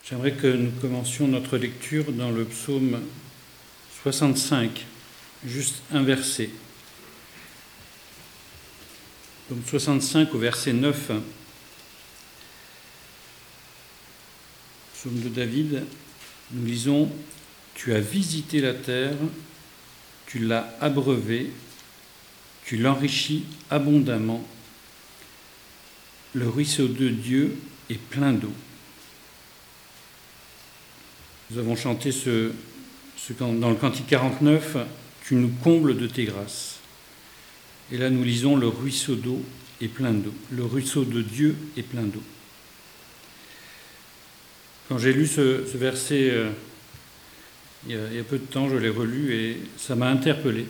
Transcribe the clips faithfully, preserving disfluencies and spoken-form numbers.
J'aimerais que nous commencions notre lecture dans le psaume soixante-cinq, juste un verset. Psaume soixante-cinq au verset neuf. Psaume de David, nous lisons « Tu as visité la terre, tu l'as abreuvée, tu l'enrichis abondamment. Le ruisseau de Dieu est plein d'eau. » Nous avons chanté ce, ce, dans le cantique quarante-neuf, « Tu nous combles de tes grâces ». Et là, nous lisons « Le ruisseau d'eau est plein d'eau ». Le ruisseau de Dieu est plein d'eau. Quand j'ai lu ce, ce verset euh, il, y a, il y a peu de temps, je l'ai relu et ça m'a interpellé.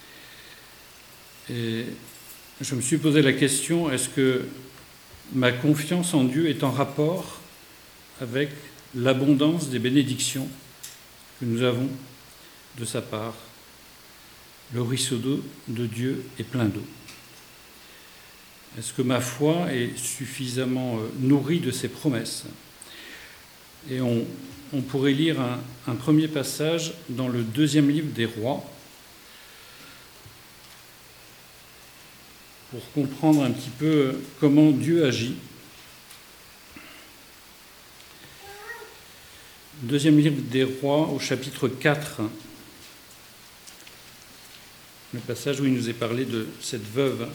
Et je me suis posé la question, est-ce que ma confiance en Dieu est en rapport avec l'abondance des bénédictions que nous avons de sa part? Le ruisseau d'eau de Dieu est plein d'eau. Est-ce que ma foi est suffisamment nourrie de ses promesses? Et on, on pourrait lire un, un premier passage dans le deuxième livre des Rois pour comprendre un petit peu comment Dieu agit. Deuxième livre des Rois, au chapitre quatre, le passage où il nous est parlé de cette veuve.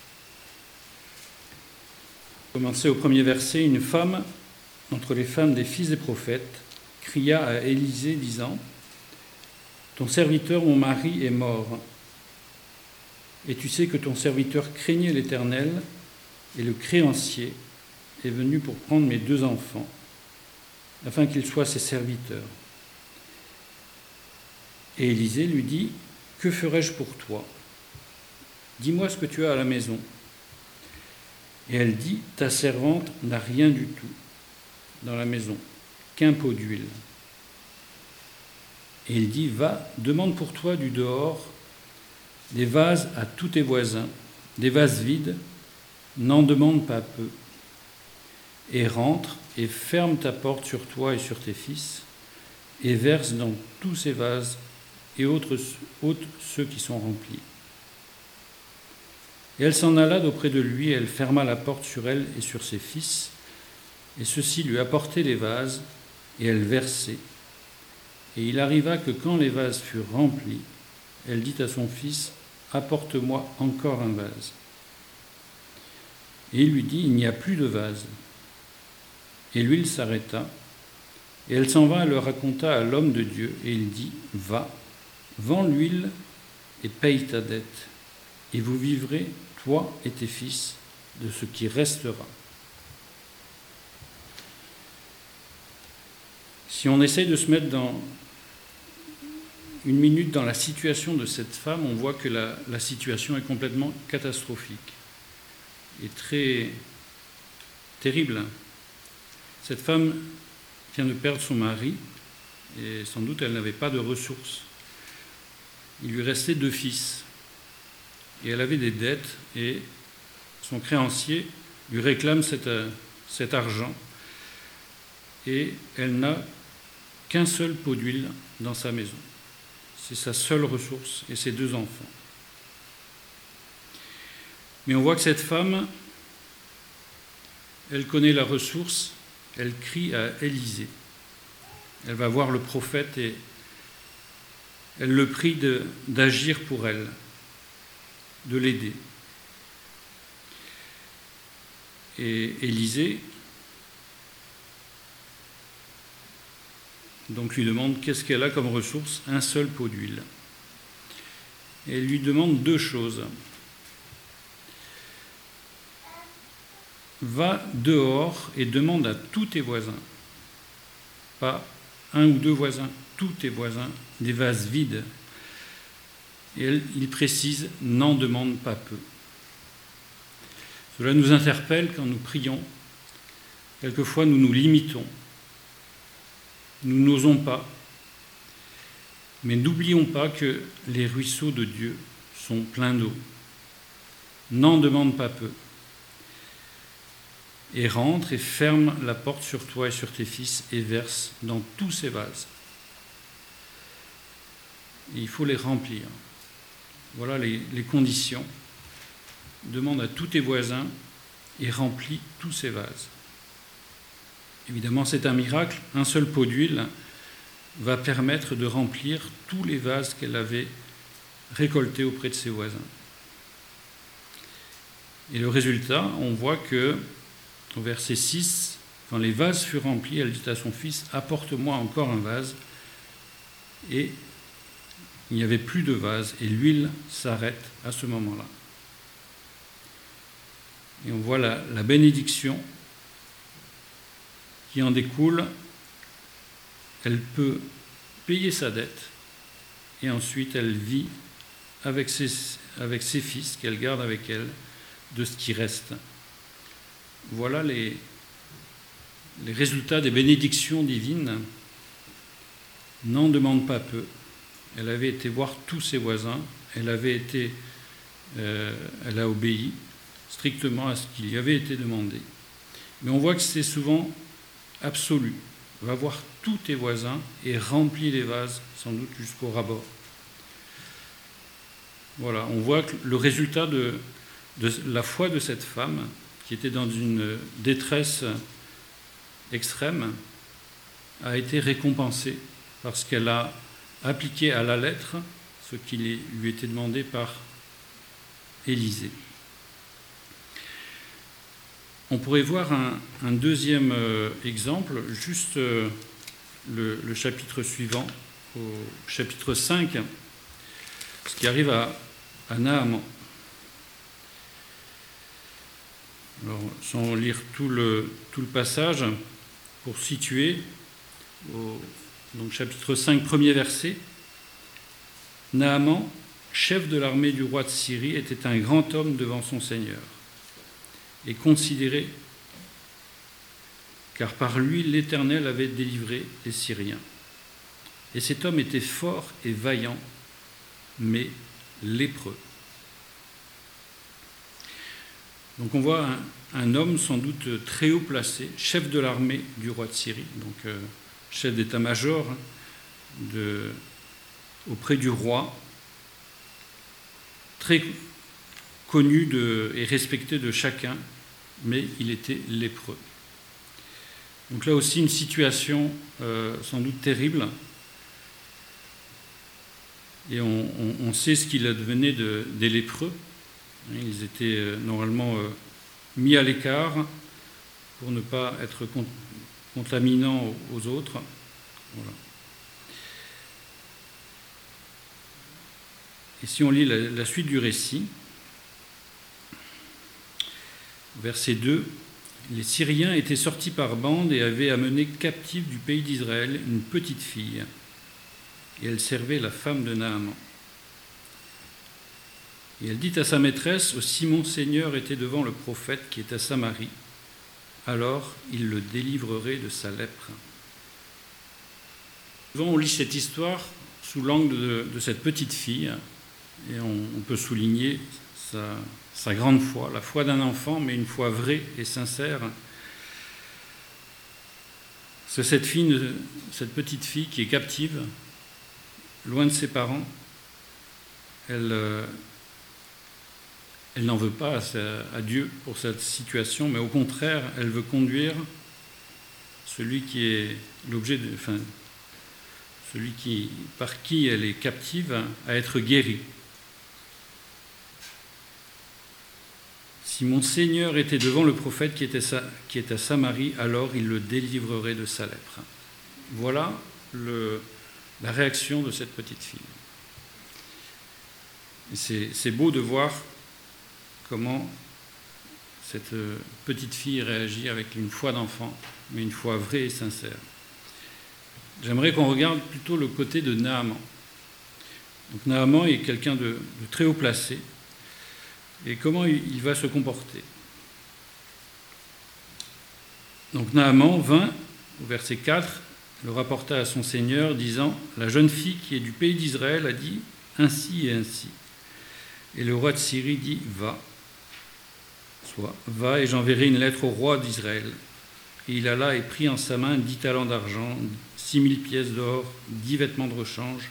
Commencez au premier verset, « Une femme, entre les femmes des fils des prophètes, cria à Élisée, disant, « Ton serviteur, mon mari, est mort. Et tu sais que ton serviteur craignait l'Éternel, et le créancier est venu pour prendre mes deux enfants, afin qu'ils soient ses serviteurs. » Et Élisée lui dit, « Que ferai-je pour toi? Dis-moi ce que tu as à la maison. » Et elle dit, « Ta servante n'a rien du tout dans la maison, qu'un pot d'huile. » Et il dit, « Va, demande pour toi du dehors des vases à tous tes voisins, des vases vides, n'en demande pas peu. Et rentre et ferme ta porte sur toi et sur tes fils, et verse dans tous ces vases et autres, ôte ceux qui sont remplis. » Et elle s'en alla d'auprès de lui, et elle ferma la porte sur elle et sur ses fils, et ceux-ci lui apportaient les vases, et elle versait. Et il arriva que quand les vases furent remplis, elle dit à son fils, « Apporte-moi encore un vase. » Et il lui dit, « Il n'y a plus de vase. » Et l'huile s'arrêta, et elle s'en va et le raconta à l'homme de Dieu, et il dit, « Va, vends l'huile et paye ta dette, et vous vivrez, toi et tes fils, de ce qui restera. » Si on essaye de se mettre dans une minute dans la situation de cette femme, on voit que la, la situation est complètement catastrophique et très terrible. Cette femme vient de perdre son mari et sans doute elle n'avait pas de ressources. Il lui restait deux fils et elle avait des dettes et son créancier lui réclame cet, cet argent et elle n'a qu'un seul pot d'huile dans sa maison. C'est sa seule ressource et ses deux enfants. Mais on voit que cette femme, elle connaît la ressource, elle crie à Élisée. Elle va voir le prophète et elle le prie de, d'agir pour elle, de l'aider. Et Élisée donc lui demande qu'est-ce qu'elle a comme ressource, un seul pot d'huile. Et elle lui demande deux choses. Va dehors et demande à tous tes voisins, pas un ou deux voisins, tous tes voisins, des vases vides. Et elle, il précise, n'en demande pas peu. Cela nous interpelle quand nous prions. Quelquefois, nous nous limitons. Nous n'osons pas. Mais n'oublions pas que les ruisseaux de Dieu sont pleins d'eau. N'en demande pas peu. et rentre et ferme la porte sur toi et sur tes fils et verse dans tous ces vases. Et il faut les remplir. Voilà les, les conditions. Demande à tous tes voisins et remplis tous ces vases. Évidemment, c'est un miracle. Un seul pot d'huile va permettre de remplir tous les vases qu'elle avait récoltés auprès de ses voisins. Et le résultat, on voit que, au verset six, quand les vases furent remplis, elle dit à son fils, « Apporte-moi encore un vase. » Et il n'y avait plus de vase, et l'huile s'arrête à ce moment-là. Et on voit la, la bénédiction qui en découle. Elle peut payer sa dette, et ensuite elle vit avec ses, avec ses fils qu'elle garde avec elle de ce qui reste. Voilà les, les résultats des bénédictions divines. N'en demande pas peu. Elle avait été voir tous ses voisins, elle avait été, euh, elle a obéi strictement à ce qui lui avait été demandé. Mais on voit que c'est souvent absolu. Va voir tous tes voisins et remplis les vases, sans doute jusqu'au ras-bord. Voilà, on voit que le résultat de, de la foi de cette femme, qui était dans une détresse extrême, a été récompensé parce qu'elle a appliqué à la lettre ce qui lui était demandé par Élisée. On pourrait voir un, un deuxième euh, exemple, juste euh, le, le chapitre suivant, au chapitre cinq, ce qui arrive à, à Naaman. Alors, sans lire tout le, tout le passage, pour situer, au donc, chapitre cinq, premier verset, Naaman, chef de l'armée du roi de Syrie, était un grand homme devant son Seigneur et considéré, car par lui l'Éternel avait délivré les Syriens. Et cet homme était fort et vaillant, mais lépreux. Donc on voit un, un homme sans doute très haut placé, chef de l'armée du roi de Syrie, donc euh, chef d'état-major de, auprès du roi, très connu de, et respecté de chacun, mais il était lépreux. Donc là aussi une situation euh, sans doute terrible, et on, on, on sait ce qu'il advenait de, des lépreux. Ils étaient euh, normalement euh, mis à l'écart pour ne pas être con, contaminants aux autres. Voilà. Et si on lit la, la suite du récit, verset deux, les Syriens étaient sortis par bande et avaient amené captive du pays d'Israël une petite fille, et elle servait la femme de Naaman. Et elle dit à sa maîtresse, « Si mon Seigneur était devant le prophète qui est à Samarie, alors il le délivrerait de sa lèpre. » Souvent on lit cette histoire sous l'angle de, de cette petite fille, et on, on peut souligner sa, sa grande foi, la foi d'un enfant, mais une foi vraie et sincère. C'est cette fille, cette petite fille qui est captive, loin de ses parents, elle, elle n'en veut pas à Dieu pour cette situation, mais au contraire, elle veut conduire celui qui est l'objet de, enfin, celui qui, par qui elle est captive, à être guéri. Si mon Seigneur était devant le prophète qui, était sa, qui est à Samarie, alors il le délivrerait de sa lèpre. Voilà le, la réaction de cette petite fille. C'est, c'est beau de voir comment cette petite fille réagit avec une foi d'enfant, mais une foi vraie et sincère. J'aimerais qu'on regarde plutôt le côté de Naaman. Donc Naaman est quelqu'un de, de très haut placé. Et comment il va se comporter? Donc Naaman vint, au verset quatre, le rapporta à son Seigneur, disant « La jeune fille qui est du pays d'Israël a dit ainsi et ainsi. » Et le roi de Syrie dit « Va, toi, va et j'enverrai une lettre au roi d'Israël. Et il alla et prit en sa main dix talents d'argent, six mille pièces d'or, dix vêtements de rechange.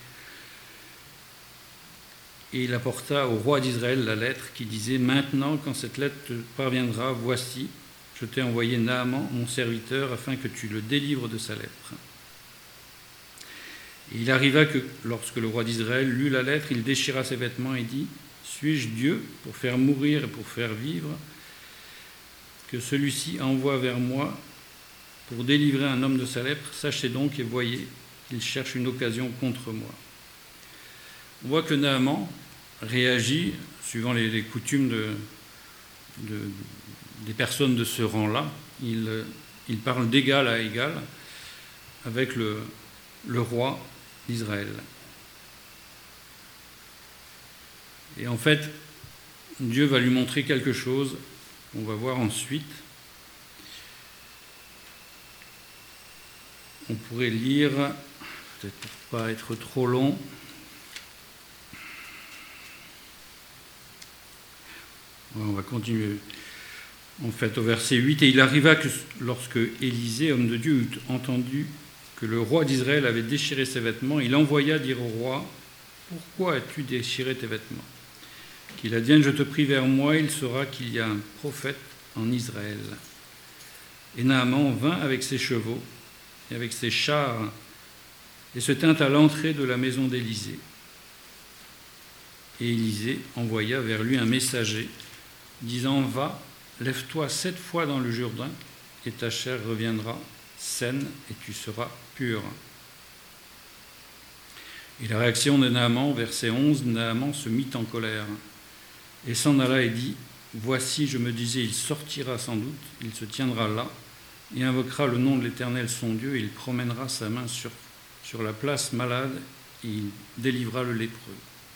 Et il apporta au roi d'Israël la lettre qui disait « Maintenant, quand cette lettre te parviendra, voici, je t'ai envoyé Naaman, mon serviteur, afin que tu le délivres de sa lèpre. » Et il arriva que, lorsque le roi d'Israël lut la lettre, il déchira ses vêtements et dit « Suis-je Dieu pour faire mourir et pour faire vivre ? Que celui-ci envoie vers moi pour délivrer un homme de sa lèpre, sachez donc et voyez qu'il cherche une occasion contre moi. » On voit que Naaman réagit, suivant les, les coutumes de, de, des personnes de ce rang-là, il, il parle d'égal à égal avec le, le roi d'Israël. Et en fait, Dieu va lui montrer quelque chose, on va voir ensuite. On pourrait lire, peut-être pour ne pas être trop long, on va continuer. En fait, au verset huit, « Et il arriva que lorsque Élisée, homme de Dieu, eut entendu que le roi d'Israël avait déchiré ses vêtements, il envoya dire au roi, « Pourquoi as-tu déchiré tes vêtements ? Qu'il advienne, je te prie, vers moi, il saura qu'il y a un prophète en Israël. » Et Naaman vint avec ses chevaux et avec ses chars et se tint à l'entrée de la maison d'Élisée. Et Élisée envoya vers lui un messager, disant « Va, lève-toi sept fois dans le Jourdain, et ta chair reviendra saine, et tu seras pur. » Et la réaction de Naaman, verset onze, Naaman se mit en colère, et s'en alla et dit « Voici, je me disais, il sortira sans doute, il se tiendra là, et invoquera le nom de l'Éternel son Dieu, et il promènera sa main sur, sur la place malade, et il délivrera le lépreux. »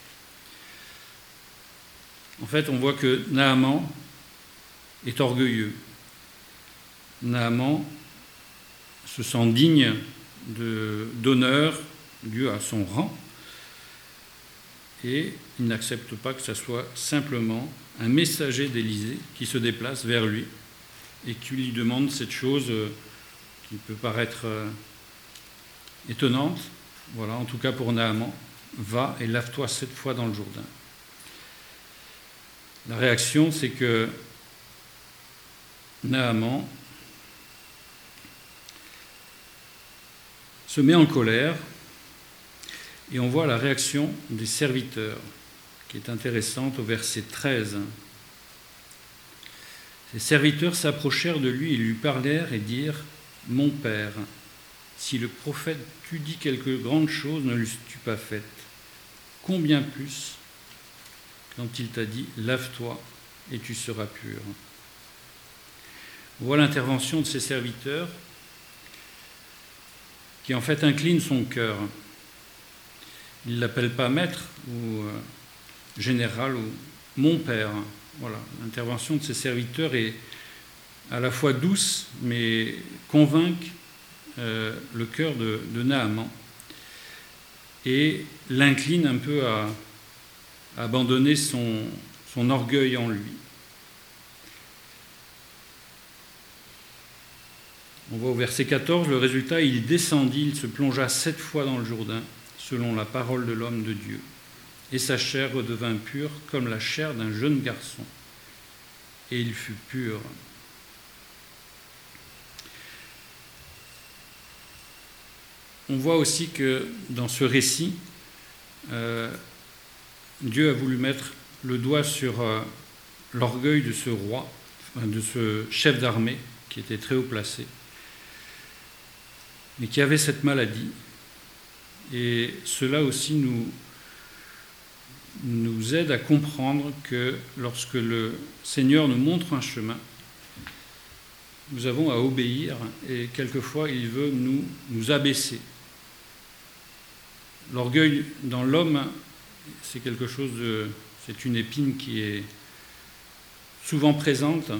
En fait, on voit que Naaman est orgueilleux. Naaman se sent digne de, d'honneur dû à son rang et il n'accepte pas que ce soit simplement un messager d'Élisée qui se déplace vers lui et qui lui demande cette chose qui peut paraître étonnante. Voilà, en tout cas pour Naaman, va et lave-toi sept fois dans le Jourdain. La réaction, c'est que Naaman se met en colère et on voit la réaction des serviteurs qui est intéressante au verset treize. Les serviteurs s'approchèrent de lui et lui parlèrent et dirent « Mon père, si le prophète t'eût dit quelque grande chose, ne l'eusses-tu pas faite? Combien plus quand il t'a dit « Lave-toi et tu seras pur ». On voit l'intervention de ces serviteurs qui en fait inclinent son cœur. Il ne l'appelle pas maître ou euh, général ou mon père. Voilà, l'intervention de ces serviteurs est à la fois douce mais convainc euh, le cœur de, de Naaman et l'incline un peu à abandonner son, son orgueil en lui. On voit au verset quatorze, le résultat, il descendit, il se plongea sept fois dans le Jourdain, selon la parole de l'homme de Dieu, et sa chair redevint pure comme la chair d'un jeune garçon, et il fut pur. On voit aussi que dans ce récit, euh, Dieu a voulu mettre le doigt sur euh, l'orgueil de ce roi, de ce chef d'armée qui était très haut placé, mais qui avait cette maladie. Et cela aussi nous, nous aide à comprendre que lorsque le Seigneur nous montre un chemin, nous avons à obéir et quelquefois il veut nous, nous abaisser. L'orgueil dans l'homme, c'est quelque chose de, c'est une épine qui est souvent présente.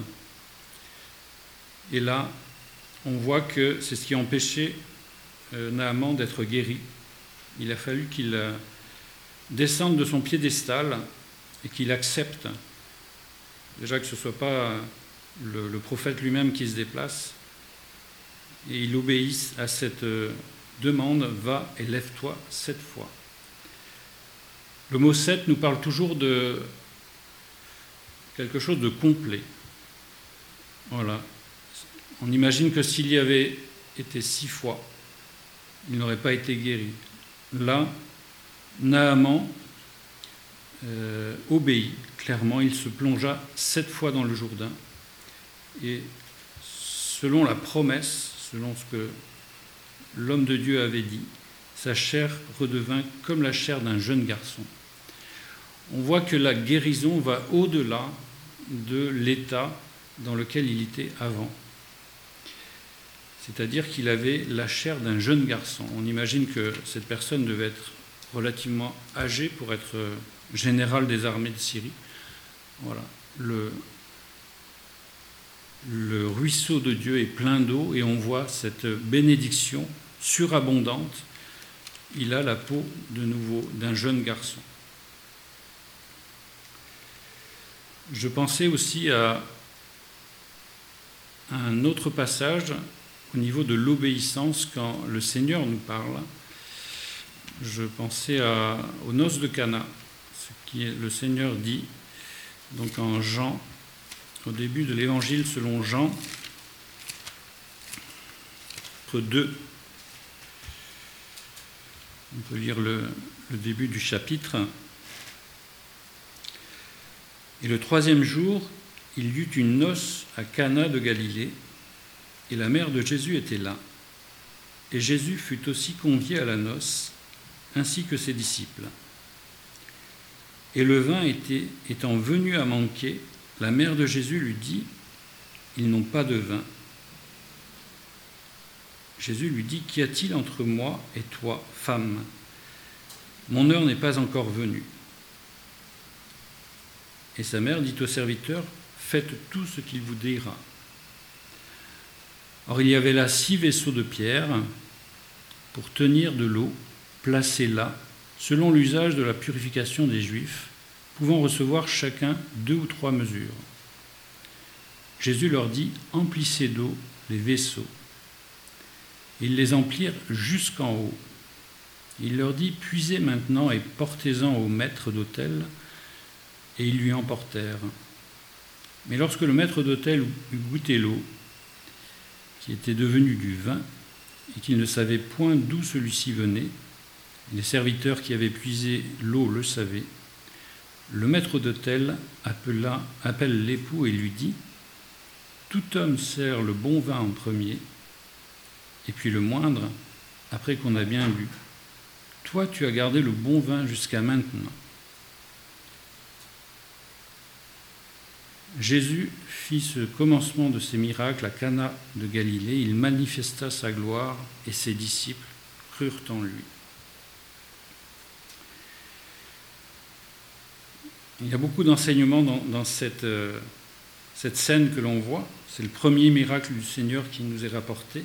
Et là, on voit que c'est ce qui a empêché euh, Naaman d'être guéri. Il a fallu qu'il descende de son piédestal et qu'il accepte déjà que ce ne soit pas le, le prophète lui-même qui se déplace, et il obéit à cette demande, va et lève-toi sept fois. Le mot sept nous parle toujours de quelque chose de complet. Voilà. On imagine que s'il y avait été six fois, il n'aurait pas été guéri. Là, Naaman euh, obéit clairement, il se plongea sept fois dans le Jourdain, et selon la promesse, selon ce que l'homme de Dieu avait dit, sa chair redevint comme la chair d'un jeune garçon. On voit que la guérison va au-delà de l'état dans lequel il était avant. C'est-à-dire qu'il avait la chair d'un jeune garçon. On imagine que cette personne devait être relativement âgée pour être général des armées de Syrie. Voilà. Le, le ruisseau de Dieu est plein d'eau et on voit cette bénédiction surabondante. Il a la peau de nouveau d'un jeune garçon. Je pensais aussi à un autre passage au niveau de l'obéissance quand le Seigneur nous parle. Je pensais à, aux noces de Cana, ce qui est, le Seigneur dit, donc en Jean, au début de l'évangile selon Jean, deux. On peut lire le, le début du chapitre. Et le troisième jour, il y eut une noce à Cana de Galilée, et la mère de Jésus était là. Et Jésus fut aussi convié à la noce, ainsi que ses disciples. Et le vin était, étant venu à manquer, la mère de Jésus lui dit, « Ils n'ont pas de vin. » Jésus lui dit, « Qu'y a-t-il entre moi et toi, femme ? Mon heure n'est pas encore venue. » Et sa mère dit au serviteur, « Faites tout ce qu'il vous dira. » Or, il y avait là six vaisseaux de pierre pour tenir de l'eau, placés là, selon l'usage de la purification des Juifs, pouvant recevoir chacun deux ou trois mesures. Jésus leur dit, « Emplissez d'eau les vaisseaux. » Ils les emplirent jusqu'en haut. Il leur dit, « Puisez maintenant et portez-en au maître d'autel. » Et ils lui emportèrent. Mais lorsque le maître d'autel eut goûté l'eau, qui était devenue du vin, et qu'il ne savait point d'où celui-ci venait, les serviteurs qui avaient puisé l'eau le savaient, le maître d'autel appela, appelle l'époux et lui dit, « Tout homme sert le bon vin en premier, et puis le moindre, après qu'on a bien bu. Toi, tu as gardé le bon vin jusqu'à maintenant. » Jésus fit ce commencement de ses miracles à Cana de Galilée. Il manifesta sa gloire et ses disciples crurent en lui. Il y a beaucoup d'enseignements dans, dans cette, euh, cette scène que l'on voit. C'est le premier miracle du Seigneur qui nous est rapporté.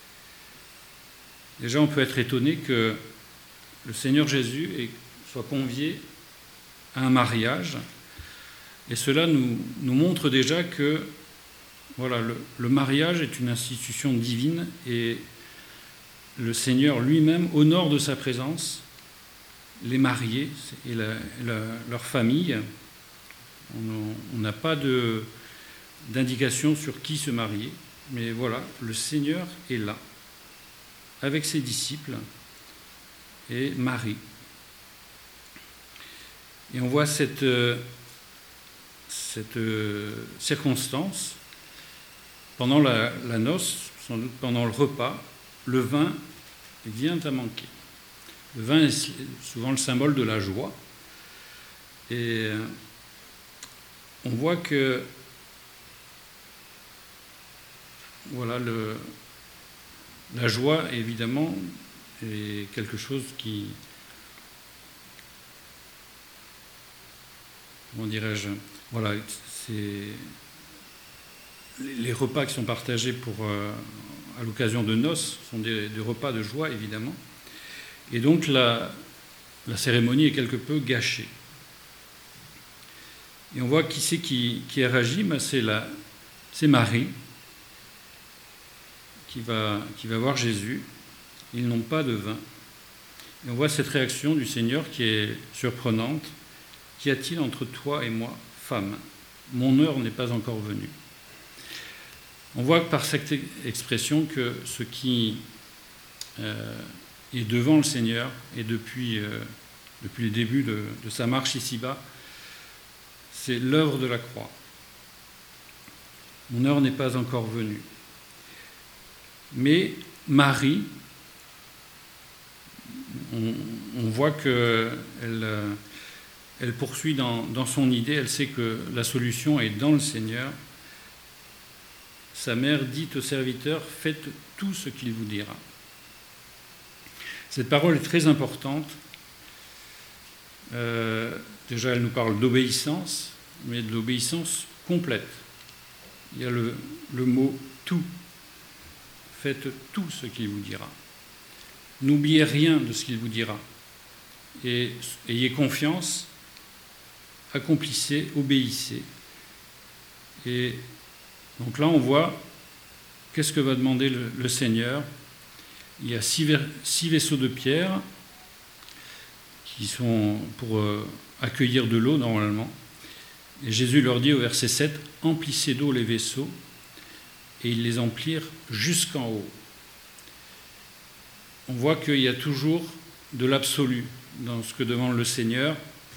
Déjà, on peut être étonné que le Seigneur Jésus est, soit convié à un mariage. Et cela nous, nous montre déjà que voilà, le, le mariage est une institution divine et le Seigneur lui-même honore de sa présence les mariés et la, la, leur famille. On n'a pas de, d'indication sur qui se marier, mais voilà, le Seigneur est là avec ses disciples et Marie. Et on voit cette... cette circonstance, pendant la, la noce, sans doute pendant le repas, le vin vient à manquer. Le vin est souvent le symbole de la joie. Et on voit que voilà, le, la joie, évidemment, est quelque chose qui... Comment dirais-je ? Voilà, c'est les repas qui sont partagés pour, euh, à l'occasion de noces sont des, des repas de joie, évidemment. Et donc, la, la cérémonie est quelque peu gâchée. Et on voit qui c'est qui, qui a réagi, ben c'est, la, c'est Marie qui va, qui va voir Jésus. Ils n'ont pas de vin. Et on voit cette réaction du Seigneur qui est surprenante. Qu'y a-t-il entre toi et moi, femme ? Mon heure n'est pas encore venue. On voit par cette expression que ce qui euh, est devant le Seigneur, et depuis, euh, depuis le début de, de sa marche ici-bas, c'est l'œuvre de la croix. Mon heure n'est pas encore venue. Mais Marie, on, on voit qu'elle elle poursuit dans, dans son idée, elle sait que la solution est dans le Seigneur. Sa mère dit au serviteur, « Faites tout ce qu'il vous dira ». Cette parole est très importante. Euh, déjà, elle nous parle d'obéissance, mais de l'obéissance complète. Il y a le, le mot « tout ». Faites tout ce qu'il vous dira. N'oubliez rien de ce qu'il vous dira. Et ayez confiance, accomplissez, obéissez. Et donc là, on voit qu'est-ce que va demander le, le Seigneur. Il y a six, six vaisseaux de pierre qui sont pour euh, accueillir de l'eau normalement. Et Jésus leur dit au verset sept, « Emplissez d'eau les vaisseaux ». Et ils les emplirent jusqu'en haut. On voit qu'il y a toujours de l'absolu dans ce que demande le Seigneur.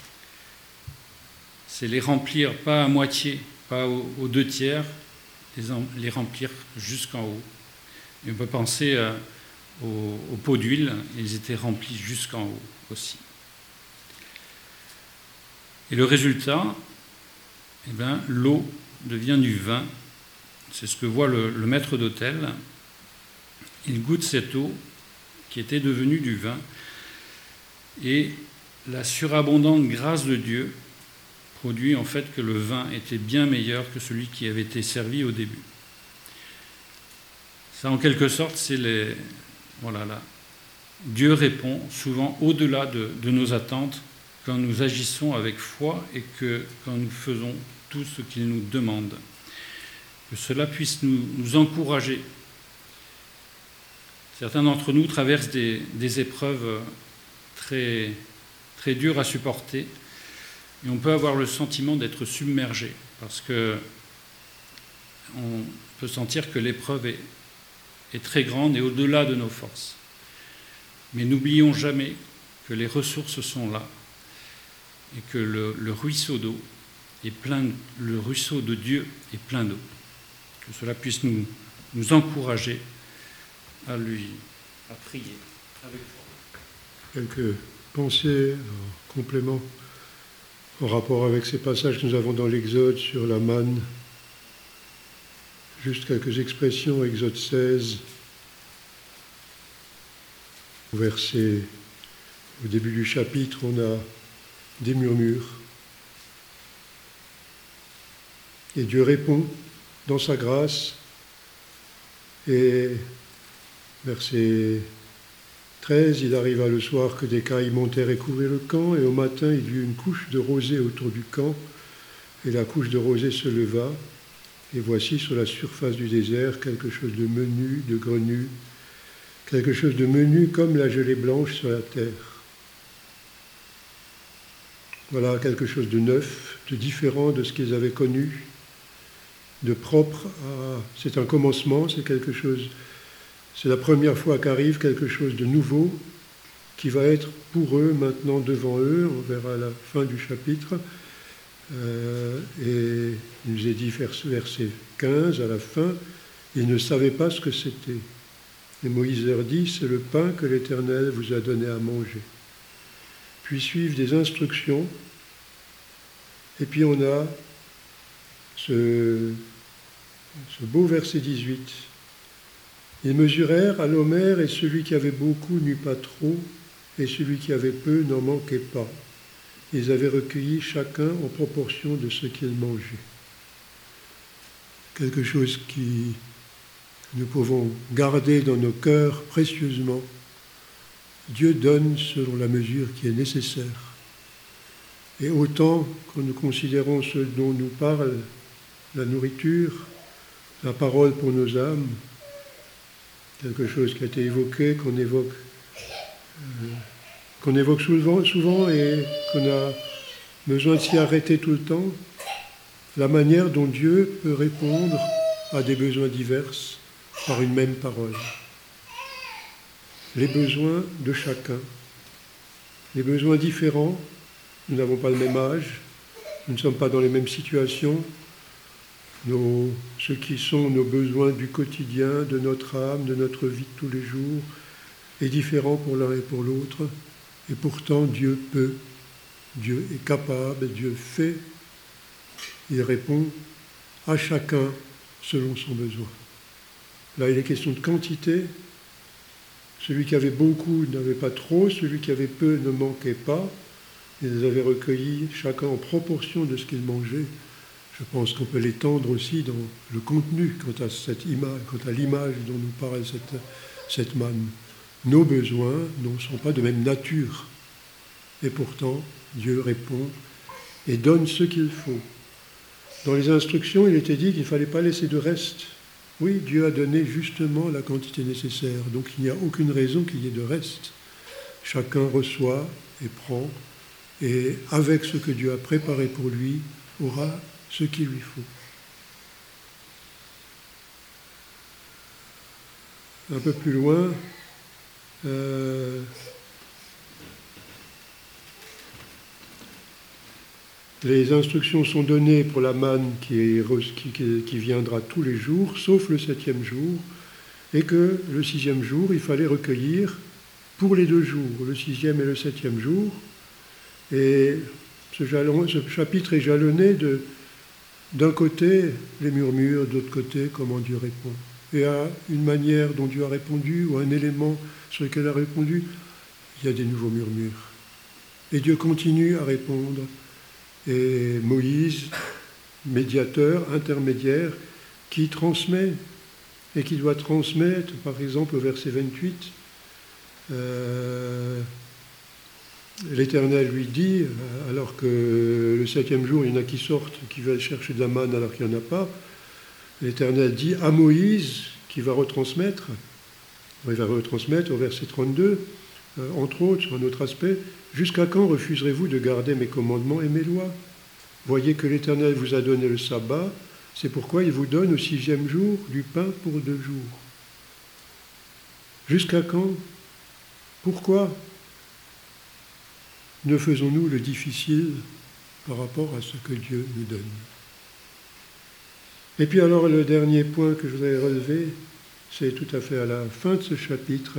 C'est les remplir pas à moitié, pas aux, aux deux tiers, les, en, les remplir jusqu'en haut. Et on peut penser à, aux, aux pots d'huile, ils étaient remplis jusqu'en haut aussi. Et le résultat, eh bien, l'eau devient du vin. C'est ce que voit le, le maître d'autel. Il goûte cette eau qui était devenue du vin et la surabondante grâce de Dieu produit en fait que le vin était bien meilleur que celui qui avait été servi au début. Ça, en quelque sorte, c'est les... Voilà, là. Dieu répond souvent au-delà de, de nos attentes quand nous agissons avec foi et que quand nous faisons tout ce qu'il nous demande. Que cela puisse nous, nous encourager. Certains d'entre nous traversent des, des épreuves très, très dures à supporter et on peut avoir le sentiment d'être submergé parce que on peut sentir que l'épreuve est, est très grande et au-delà de nos forces. Mais n'oublions jamais que les ressources sont là et que le, le ruisseau d'eau est plein, le ruisseau de Dieu est plein d'eau. Que cela puisse nous, nous encourager à lui, à prier avec foi. Quelques pensées en complément en rapport avec ces passages que nous avons dans l'Exode sur la manne. Juste quelques expressions, Exode seize, au verset, au début du chapitre, on a des murmures. Et Dieu répond dans sa grâce, et verset treize, il arriva le soir que des cailles montèrent et couvrirent le camp, et au matin il y eut une couche de rosée autour du camp, et la couche de rosée se leva, et voici sur la surface du désert quelque chose de menu, de grenu, quelque chose de menu comme la gelée blanche sur la terre. Voilà quelque chose de neuf, de différent de ce qu'ils avaient connu, de propre à... C'est un commencement, c'est quelque chose... C'est la première fois qu'arrive quelque chose de nouveau qui va être pour eux maintenant devant eux, on verra à la fin du chapitre. Euh, et il nous est dit, verset quinze, à la fin, ils ne savaient pas ce que c'était. Et Moïse leur dit, c'est le pain que l'Éternel vous a donné à manger. Puis suivent des instructions, et puis on a ce, ce beau verset dix-huit. Ils mesurèrent à l'homère, et celui qui avait beaucoup n'eut pas trop, et celui qui avait peu n'en manquait pas. Ils avaient recueilli chacun en proportion de ce qu'il mangeait. Quelque chose qui nous pouvons garder dans nos cœurs précieusement. Dieu donne selon la mesure qui est nécessaire. Et autant quand nous considérons ce dont nous parle la nourriture, la parole pour nos âmes, quelque chose qui a été évoqué, qu'on évoque, euh, qu'on évoque souvent, souvent et qu'on a besoin de s'y arrêter tout le temps, la manière dont Dieu peut répondre à des besoins divers par une même parole. Les besoins de chacun, les besoins différents, nous n'avons pas le même âge, nous ne sommes pas dans les mêmes situations, nos, ce qui sont nos besoins du quotidien, de notre âme, de notre vie de tous les jours, est différent pour l'un et pour l'autre, et pourtant Dieu peut, Dieu est capable, Dieu fait, il répond à chacun selon son besoin. Là, il est question de quantité. Celui qui avait beaucoup n'avait pas trop, celui qui avait peu ne manquait pas. Il les avait recueillis chacun en proportion de ce qu'il mangeait. Je pense qu'on peut l'étendre aussi dans le contenu quant à cette image, quant à l'image dont nous parle cette, cette manne. Nos besoins ne sont pas de même nature. Et pourtant, Dieu répond et donne ce qu'il faut. Dans les instructions, il était dit qu'il ne fallait pas laisser de reste. Oui, Dieu a donné justement la quantité nécessaire, donc il n'y a aucune raison qu'il y ait de reste. Chacun reçoit et prend, et avec ce que Dieu a préparé pour lui, aura ce qu'il lui faut. Un peu plus loin, euh, les instructions sont données pour la manne qui, est, qui, qui viendra tous les jours, sauf le septième jour, et que le sixième jour, il fallait recueillir pour les deux jours, le sixième et le septième jour. Et ce, jalon, ce chapitre est jalonné de, d'un côté, les murmures, d'autre côté, comment Dieu répond. Et à une manière dont Dieu a répondu, ou un élément sur lequel il a répondu, il y a des nouveaux murmures. Et Dieu continue à répondre. Et Moïse, médiateur, intermédiaire, qui transmet, et qui doit transmettre, par exemple au verset vingt-huit, euh, l'Éternel lui dit, alors que le septième jour, il y en a qui sortent, qui veulent chercher de la manne alors qu'il n'y en a pas, l'Éternel dit à Moïse, qui va retransmettre, il va retransmettre au verset trente-deux, euh, entre autres, sur un autre aspect, « Jusqu'à quand refuserez-vous de garder mes commandements et mes lois ? Voyez que l'Éternel vous a donné le sabbat, c'est pourquoi il vous donne au sixième jour du pain pour deux jours. » Jusqu'à quand ? Pourquoi ne faisons-nous le difficile par rapport à ce que Dieu nous donne ? Et puis alors le dernier point que je voudrais relever, c'est tout à fait à la fin de ce chapitre.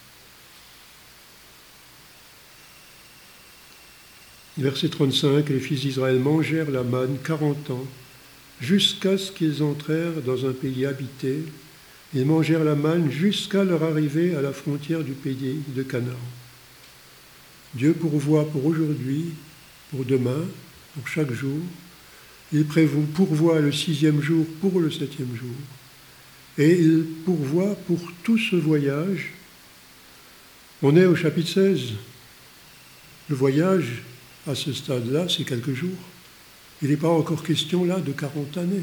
Verset trente-cinq, les fils d'Israël mangèrent la manne quarante ans, jusqu'à ce qu'ils entrèrent dans un pays habité. Ils mangèrent la manne jusqu'à leur arrivée à la frontière du pays de Canaan. Dieu pourvoit pour aujourd'hui, pour demain, pour chaque jour. Il pourvoit le sixième jour pour le septième jour. Et il pourvoit pour tout ce voyage. On est au chapitre seize. Le voyage, à ce stade-là, c'est quelques jours. Il n'est pas encore question, là, de quarante années.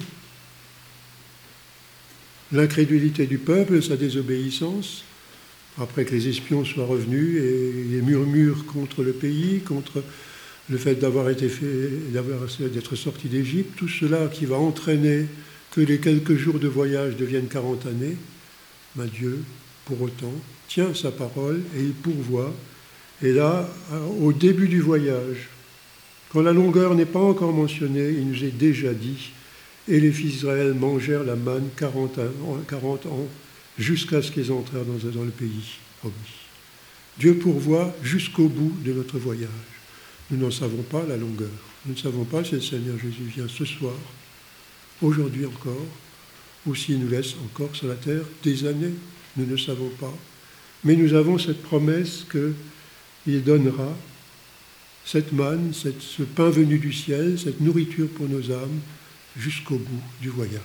L'incrédulité du peuple, sa désobéissance, après que les espions soient revenus, et les murmures contre le pays, contre le fait d'avoir été fait, d'avoir, d'être sorti d'Égypte, tout cela qui va entraîner que les quelques jours de voyage deviennent quarante années, ben Dieu, pour autant, tient sa parole et il pourvoit. Et là, au début du voyage, quand la longueur n'est pas encore mentionnée, il nous est déjà dit « Et les fils d'Israël mangèrent la manne quarante ans, jusqu'à ce qu'ils entrèrent dans, dans le pays promis. » Dieu pourvoit jusqu'au bout de notre voyage. Nous n'en savons pas la longueur. Nous ne savons pas si le Seigneur Jésus vient ce soir, aujourd'hui encore, ou s'il nous laisse encore sur la terre des années. Nous ne savons pas. Mais nous avons cette promesse qu'il donnera cette manne, cette, ce pain venu du ciel, cette nourriture pour nos âmes, jusqu'au bout du voyage.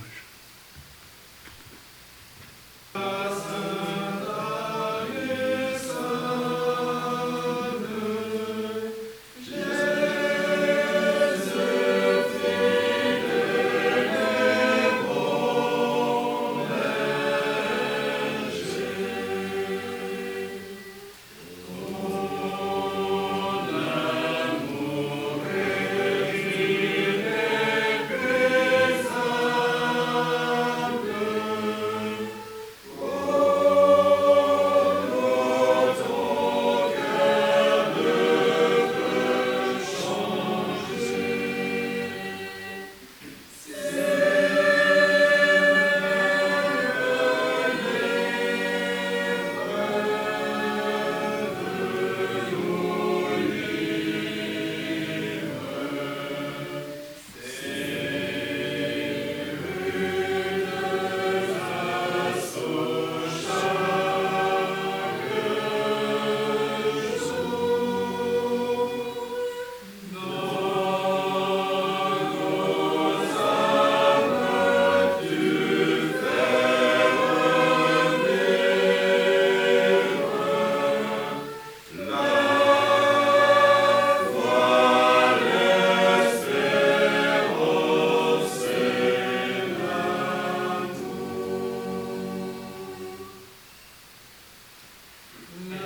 Jésus. La